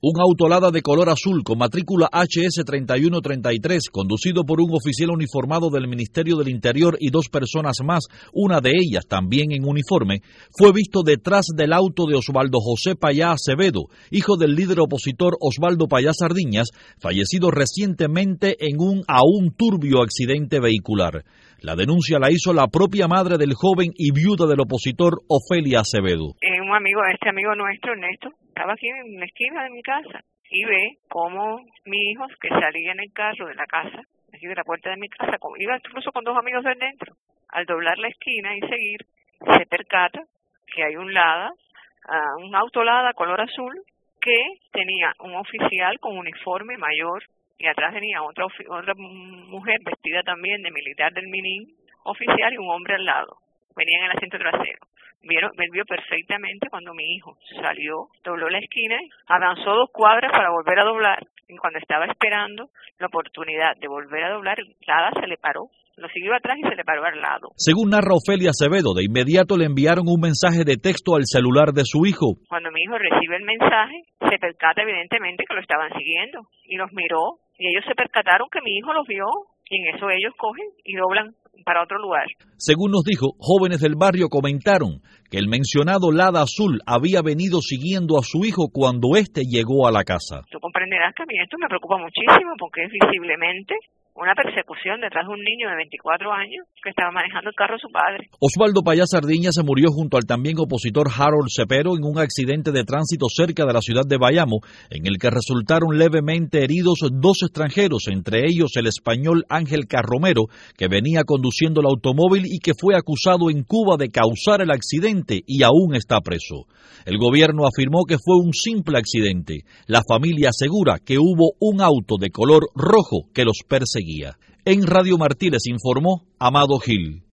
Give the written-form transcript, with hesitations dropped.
Un auto Lada de color azul con matrícula HS3133, conducido por un oficial uniformado del Ministerio del Interior y dos personas más, una de ellas también en uniforme, fue visto detrás del auto de Osvaldo José Payá Acevedo, hijo del líder opositor Osvaldo Payá Sardiñas, fallecido recientemente en un aún turbio accidente vehicular. La denuncia la hizo la propia madre del joven y viuda del opositor, Ofelia Acevedo. Este amigo nuestro, Ernesto, estaba aquí en la esquina de mi casa y ve cómo mi hijo, que salía en el carro de la casa, aquí de la puerta de mi casa, iba incluso con dos amigos de dentro, al doblar la esquina y seguir, se percata que hay un auto Lada color azul que tenía un oficial con uniforme mayor y atrás tenía otra mujer vestida también de militar del Minin, oficial, y un hombre al lado. Venía en el asiento trasero. Él vio perfectamente cuando mi hijo salió, dobló la esquina, avanzó 2 cuadras para volver a doblar, y cuando estaba esperando la oportunidad de volver a doblar, Lada se le paró, lo siguió atrás y se le paró al lado. Según narra Ofelia Acevedo, de inmediato le enviaron un mensaje de texto al celular de su hijo. Cuando mi hijo recibe el mensaje, se percata evidentemente que lo estaban siguiendo, y los miró, y ellos se percataron que mi hijo los vio, y en eso ellos cogen y doblan para otro lugar. Según nos dijo, jóvenes del barrio comentaron que el mencionado Lada azul había venido siguiendo a su hijo cuando éste llegó a la casa. Tú comprenderás que a mí esto me preocupa muchísimo porque es visiblemente una persecución detrás de un niño de 24 años que estaba manejando el carro de su padre. Osvaldo Payá Sardiñas se murió junto al también opositor Harold Cepero en un accidente de tránsito cerca de la ciudad de Bayamo, en el que resultaron levemente heridos 2 extranjeros, entre ellos el español Ángel Carromero, que venía conduciendo el automóvil y que fue acusado en Cuba de causar el accidente y aún está preso. El gobierno afirmó que fue un simple accidente. La familia asegura que hubo un auto de color rojo que los perseguía. En Radio Martí les informó Amado Gil.